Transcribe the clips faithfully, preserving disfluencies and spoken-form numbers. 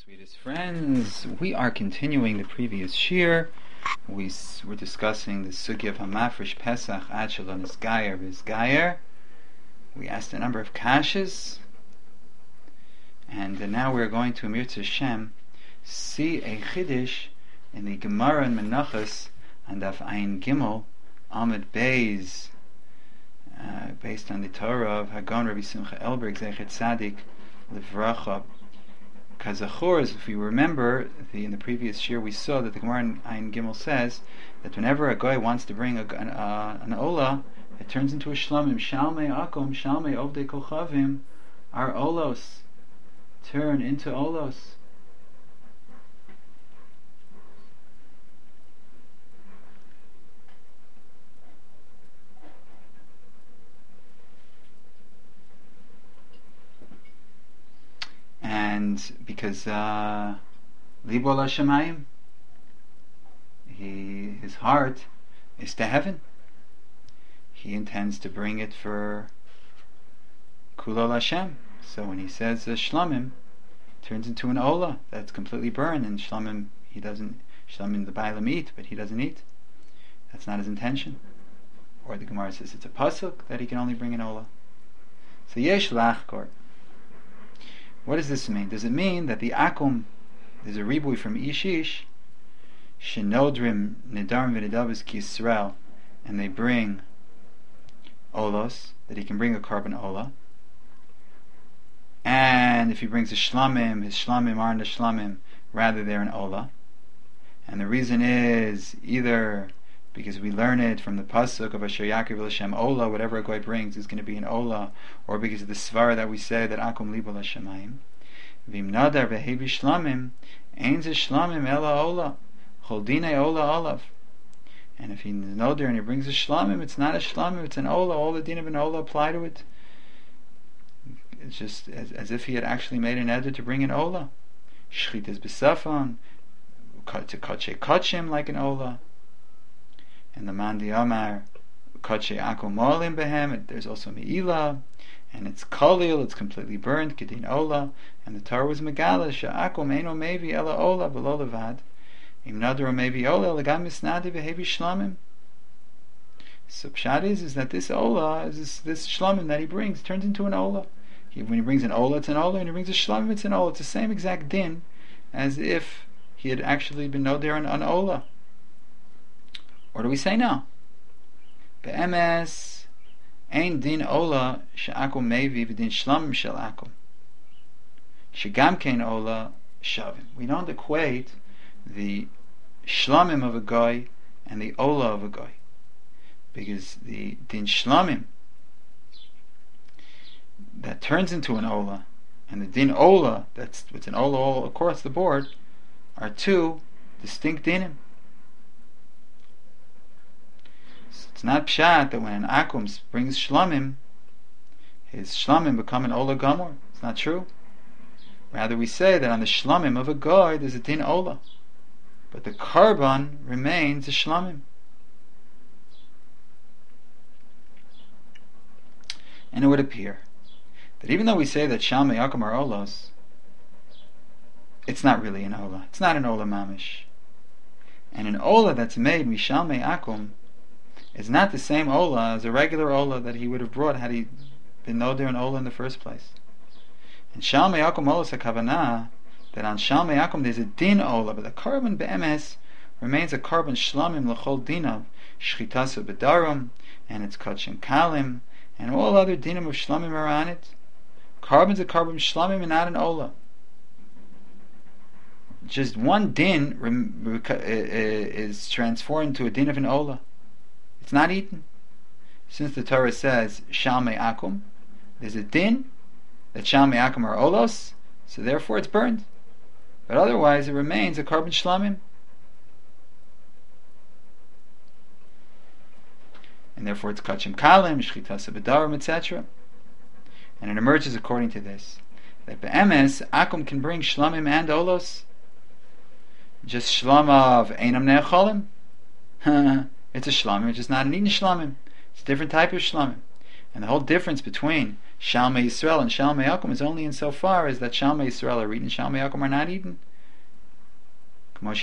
Sweetest friends, we are continuing the previous shir. We were discussing the sugya of Hamafresh Pesach Ad Shalon Isgayer V'Isgayer. We asked a number of kashas, and uh, now we're going to Amir Hashem see a chiddush in the Gemara and Menachos and Daf Ayin Gimel Amud Beis, uh, based on the Torah of Hagon Rabbi Simcha Elberg Zechet Tzadik Livracha. Kazachor, if you remember, the, in the previous year we saw that the Gemara in Ayin Gimel says that whenever a guy wants to bring a, an, uh, an ola, it turns into a shlamim. Shalmei akom, shalmei ovdei kochavim, our olos turn into olos. And because uh, Libo Lashamayim, he his heart is to heaven. He intends to bring it for Kulol Hashem. So when he says uh, Shlamim, it turns into an Ola that's completely burned, and Shlamim he doesn't Shlamim the Bailam eat, but he doesn't eat. That's not his intention. Or the Gemara says it's a pasuk that he can only bring an Ola. So Yesh Lachkor. What does this mean? Does it mean that the akum, there's a ribui from Ishish, Shenodrim Nidarim V'Nidavos Kisrael, and they bring olos, that he can bring a carbon ola, and if he brings a shlamim, his shlamim aren't a shlamim, rather they're an ola, and the reason is either because we learn it from the pasuk of Asher Yaakov L'Shem Ola, whatever a guy brings is going to be an Ola, or because of the svara that we say that Akum Libo L'Shemayim. V'im Nadar V'Hevi Shlamim, Ein Ze Shlamim Ela Ola, Choldine Ola Olav. And if he's Nadar and he brings a Shlamim, it's not a Shlamim, it's an Ola. All the din of an Ola apply to it. It's just as, as if he had actually made an eder to bring an Ola. Shchitas B'Safon, to Kache Kachim like an Ola. And the Mandi Amar Kache Akum Molim Behem, there's also Me'ila, and it's Kalil, it's completely burned, Kedin Ola, and the Torah was Megala, Sha'akum Eino Mevi Ela Ola V'lo Levad, Im Nadro Mevi Ola, Legam Misnadi V'hevi Shlamim. So Pshat is, is that this Ola, is this, this Shlamim that he brings, turns into an Ola. He, when he brings an Ola, it's an Ola, and he brings a Shlamim, it's an Ola. It's the same exact din as if he had actually been Noder an, an Ola. What do we say now? Be'emes ein din ola she'akum mevi v'din shlamim shel akum shegam kein ola shavim. We don't equate the shlamim of a guy and the ola of a guy, because the din shlamim that turns into an ola and the din ola that's it's an ola all across the board are two distinct dinim. It's not pshat that when an akum brings shlamim, his shlamim become an ola gamor. It's not true. Rather, we say that on the shlamim of a guy there's a din ola, but the carbon remains a shlamim. And it would appear that even though we say that shalmei akum are olos, it's not really an ola. It's not an ola mamish. And an ola that's made mishalmei akum is not the same Ola as a regular Ola that he would have brought had he been Noder an Ola in the first place. And Shalmei Akum Ola Sakavana, that on Shalmei Akum there's a Din Ola, but the carbon Be'emes remains a carbon Shlamim L'chol Dinav, Shchitasu B'darum, and it's Kachim Kalim, and all other Dinim of Shlamim are on it. Carbon's a carbon Shlamim and not an Ola. Just one Din rem- is transformed into a Din of an Ola. It's not eaten. Since the Torah says Shalmei Akum, there's a din that Shalmei Akum are olos, so therefore it's burned. But otherwise it remains a carbon shlamim. And therefore it's kachim kalim, shchitas b'darim, et cetera. And it emerges according to this, that be'emes, Akum can bring shlamim and olos. Just shlam of einam ne'acholim. It's a shlamim, it's just not an eaten shlamim. It's a different type of shlamim. And the whole difference between Shalmei Yisrael and Shalmei Akum is only insofar as that Shalmei Yisrael are eaten, Shalmei Akum are not eaten. But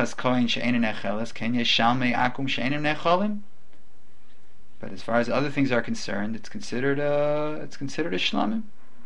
as far as other things are concerned, it's considered a it's considered a shlamim.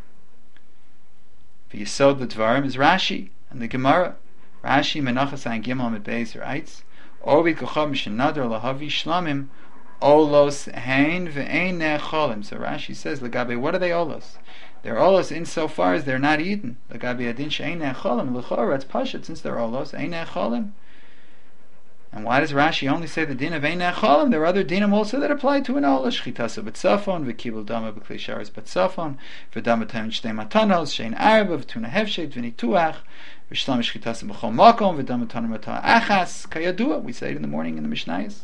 The Yisod L'Dvarim is Rashi and the Gemara. Rashi Menachas Ein Gimel Amid Beis writes, Ovid Kochav Mishenadar Lahavi Shlamim Olos Hein Ve'ein Ne'cholim. So Rashi says, Lagabe, what are they olos? They're olos insofar as they're not eaten. Lagabe Adin She'ein Ne'cholim. L'chora, it's Pashat, since they're olos, Ein Ne'cholim. And why does Rashi only say the din of Ein Ne'cholim? There are other dinim also that apply to an olos. Shchitasa B'tzafon, V'kibul Dama B'klei Sharis B'tzafon, V'dama Taim Shtei Matanos, Shein Arba, V'tuna Hefshet, V'nituach, V'shlam Shchitasa B'chol Makom, V'dama Tanim Matah Achas, Kayadua. We say it in the morning in the Mishnayos.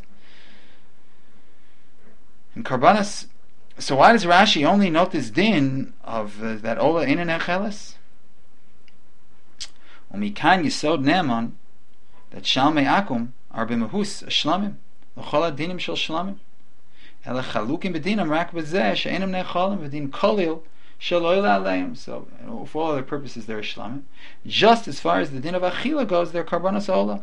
In Karbanas, so why does Rashi only note this din of uh, that Ola Ein Ne'cheles? Umikan Yisod Ne'eman, that Shalmei Akum are b'mehus shlamim, l'chol dinim shel shlamim, ela chalukim b'dinam rak b'zeh she'enim ne'cholim v'din kolil shel oil aleim. So, you know, for all other purposes, they're shlamim. Just as far as the din of achila goes, they're karbanos ola.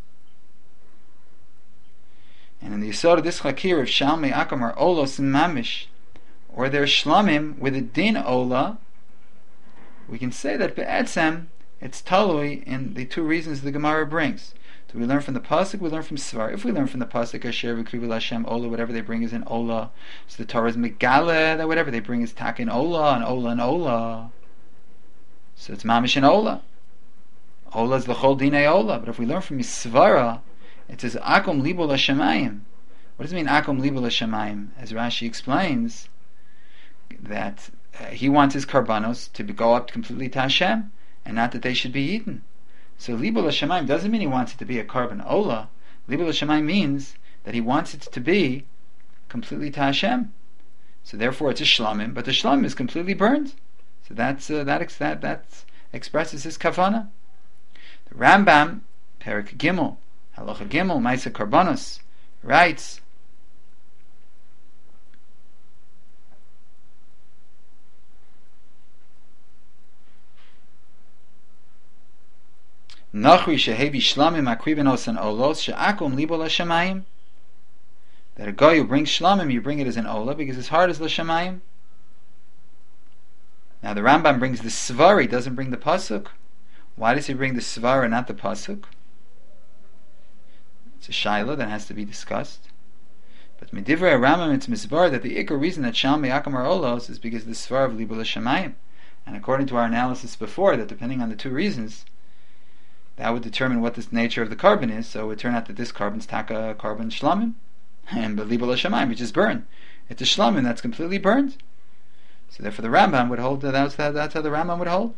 And in the yisod of this chakir of Shalmei Akum are olos mamish, or they're shlamim with a din ola, we can say that be'etzem it's talui in the two reasons the Gemara brings. Do we learn from the pasuk? We learn from Svar. If we learn from the pasuk, Asher v'krivul Hashem Ola, whatever they bring is in Ola. So the Torah is Megale, that whatever they bring is Tak in Ola, and Ola and Ola. So it's Mamish in Ola. Ola is l'chol dinei Ola. But if we learn from Yisvara, it says Akum libo l'shamayim. What does it mean Akum libo l'shamayim? As Rashi explains, that uh, he wants his karbanos to be, go up completely to Hashem, and not that they should be eaten. So Libul Hashemayim doesn't mean he wants it to be a carbon ola. Libul Hashemayim means that he wants it to be completely to Hashem. So therefore it's a shlamim, but the shlamim is completely burned. So that's uh, that, ex- that that expresses his kavana. The Rambam, Perik Gimel, Halacha Gimel, Maisa Karbanos, writes, Nachri shehevi shlamim akrivenos and olos she'akum libo l'shamayim. That a guy who brings shlamim, you bring it as an ola because his heart is l'shamayim. Now the Rambam brings the svar, he doesn't bring the pasuk. Why does he bring the svar and not the pasuk? It's a shaila that has to be discussed. But midivrei Rambam it's misbar that the ikar reason that Shalmei Akum are olos is because the svar of libo l'shamayim. And according to our analysis before, that depending on the two reasons, that would determine what the nature of the carbon is. So it would turn out that this carbon's taka carbon shlamim, and belibul shamayim, which is burned. It's a shlamim that's completely burned. So therefore the Rambam would hold that that's, that's how the Rambam would hold.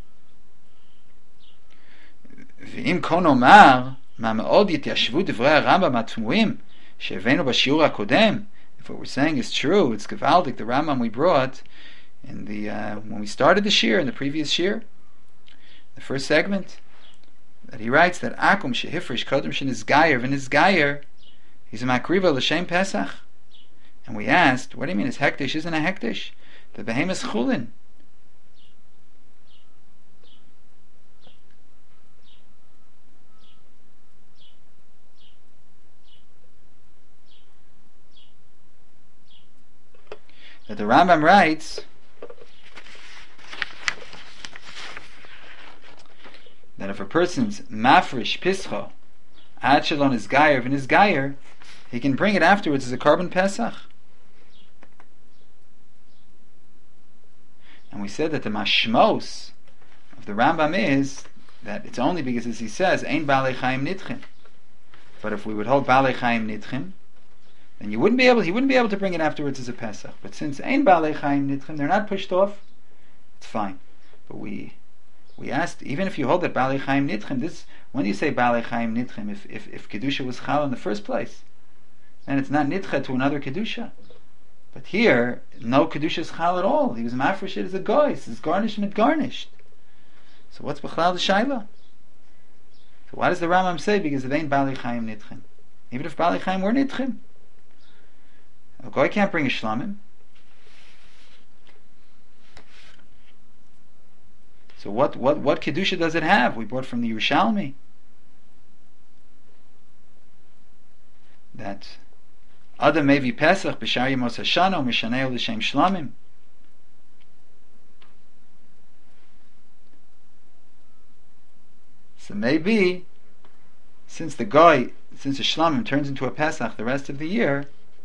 V'im konomar ma me'od yityashvu divrei Rambam atmuim she'evenu b'shiur hakodem. If what we're saying is true, it's gevaldik. The Rambam we brought in the uh, when we started the shir in the previous shir, the first segment, that he writes that Akum shehifrish kodem shenizgayer v'nizgayer, he's a makriva l'shem Pesach. And we asked, what do you mean his hektish isn't a hektish? The behemoth chulin. That the Rambam writes that if a person's mafresh pischa ad shalon is gayer v'nis gayer, he can bring it afterwards as a carbon pesach. And we said that the mashmos of the Rambam is that it's only because, as he says, ein balei chaim nitchim. But if we would hold balei chaim nitchim, then you wouldn't be able. He wouldn't be able to bring it afterwards as a pesach. But since ein balei chaim nitchim, they're not pushed off, it's fine. But we. We asked, even if you hold that Balei Chaim Nitchim, this, when you say Balei Chaim Nitchim, if, if, if Kedusha was Chal in the first place, then it's not Nitcha to another Kedusha. But here, no Kedusha is Chal at all. He was mafresh it as a goy. It's garnished and it garnished. So what's B'chlal the Shaila? So why does the Rambam say? Because it ain't Balei Chaim Nitchim. Even if Balei Chaim were Nitchim, a goy can't bring a shlamim. So what what what kedusha does it have? We brought from the Yerushalmi that Adam Mevi Pesach b'shar Yemos Hashana Mishaneo l'shem Shlamim. So maybe, since the guy, since the Shlamim turns into a Pesach the rest of the year,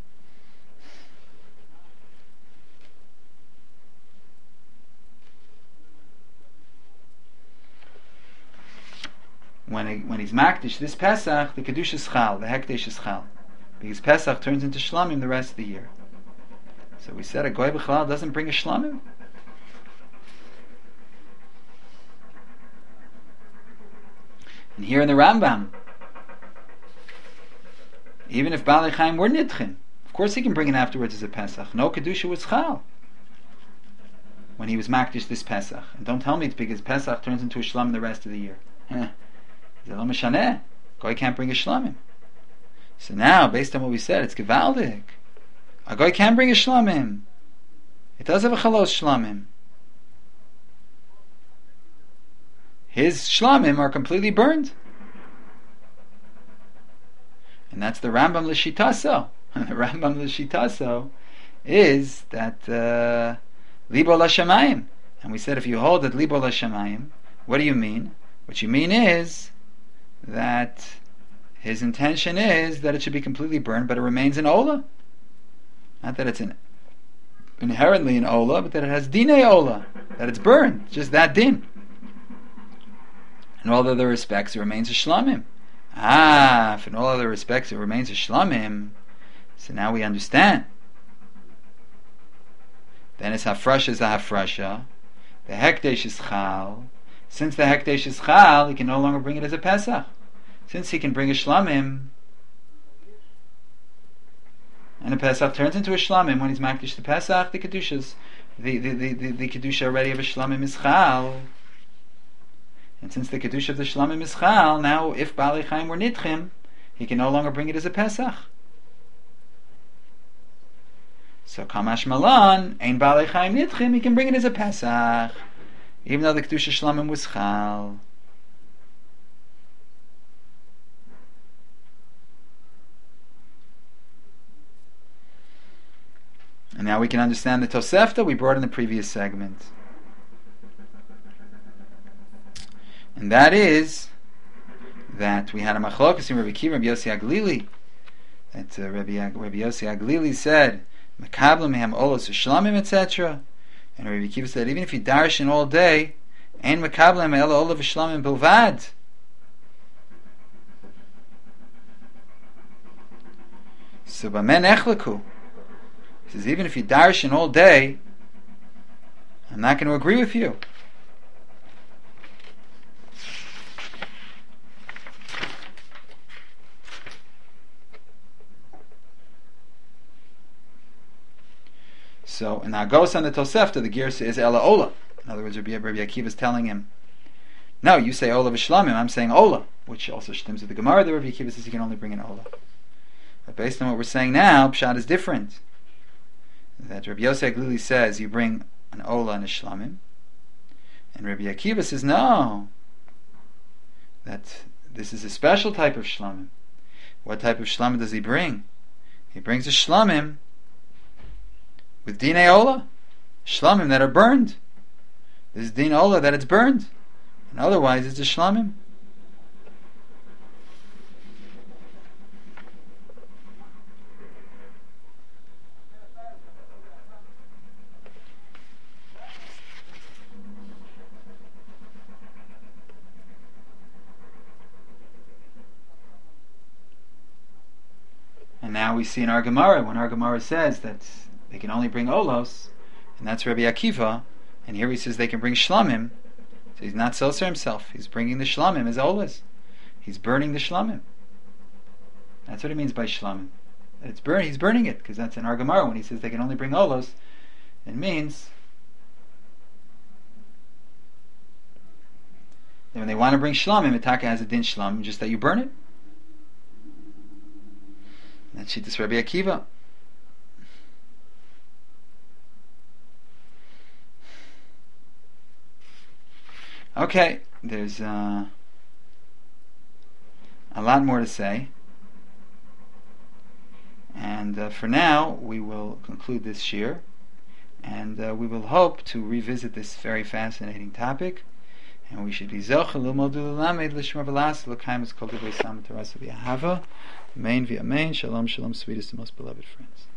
when he, when he's Makdish this Pesach, the Kedusha is Chal, the Hekdesh is Chal, because Pesach turns into Shlamim the rest of the year. So we said a Goy B'Chalal doesn't bring a Shlamim. And here in the Rambam, even if Balei Chaim were Nidchin, of course he can bring it afterwards as a Pesach. No Kedusha was Chal when he was Makdish this Pesach. And don't tell me it's because Pesach turns into a Shlamim the rest of the year. Zelo Mishaneh. Goy can't bring a Shlamim. So now, based on what we said, it's Gevaldik. A Goy can bring a Shlamim. It does have a Chalos Shlamim. His Shlamim are completely burned. And that's the Rambam L'Shitaso. The Rambam L'Shitaso is that uh, Libo L'Shamayim. And we said if you hold that Libo L'Shamayim, what do you mean? What you mean is that his intention is that it should be completely burned, but it remains an Ola. Not that it's an inherently an Ola, but that it has Dinei Ola, that it's burned, just that din. In all other respects, it remains a Shlamim. Ah, if in all other respects it remains a Shlamim, so now we understand. Then it's Hafrasha is a Hafrasha. The Hekdesh is Chal. Since the Hekdesh is Chal, he can no longer bring it as a Pesach. Since he can bring a Shlamim, and a Pesach turns into a Shlamim when he's Makdish the Pesach, the Kedushas, the, the, the, the, the Kedusha already of a Shlamim is Chal. And since the Kedusha of the Shlamim is Chal, now if Balei Chaim were Nidchim, he can no longer bring it as a Pesach. So Kamash Malan, Ein Balei Chaim Nidchim, he can bring it as a Pesach, even though the Kedusha Shlamim was Chal. And now we can understand the Tosefta we brought in the previous segment. And that is that we had a machlokas in Rabbi Kiva, Rabbi Yossi Aglili. That uh, Rabbi, Rabbi Yossi Aglili said, "Mekablim mehem olos shlamim," et cetera. And Rabbi Kiva said, even if you darshan all day, ein mekablim elo olav shlamim bilvad. So b'men echlaku. He says, even if you darshan all day, I'm not going to agree with you. So, in Agos on the Tosefta, the Girsa is Ela Ola. In other words, Rabbi, Rabbi Akiva is telling him, no, you say Ola v'shlamim, I'm saying Ola, which also stems with the Gemara. The Rabbi Akiva says he can only bring an Ola. But based on what we're saying now, Pshat is different. That Rabbi Yosef Aglili says you bring an Ola and a Shlamim, and Rabbi Akiva says no, that this is a special type of Shlamim. What type of Shlamim does he bring? He brings a Shlamim with Dinei Ola, Shlamim that are burned. This is Din Ola that it's burned, and otherwise it's a Shlamim. And now we see in our Gemara, when our Gemara says that they can only bring Olos, and that's Rabbi Akiva, and here he says they can bring Shlamim, so he's not Soser himself, he's bringing the Shlamim as Olas. He's burning the Shlamim. That's what it means by Shlamim. It's burn, he's burning it, because that's in our Gemara, when he says they can only bring Olos, it means that when they want to bring Shlamim, Itaka has a din Shlamim, just that you burn it. That's Shittas Rabbi Akiva. Okay, there's uh, a lot more to say. And uh, for now, we will conclude this shir, and uh, we will hope to revisit this very fascinating topic. And we should be zocheh l'modu l'lamed l'shma v'las l'kayim es kol divrei sam torah v'ahava. Amen v'amen. Shalom, shalom, sweetest and most beloved friends.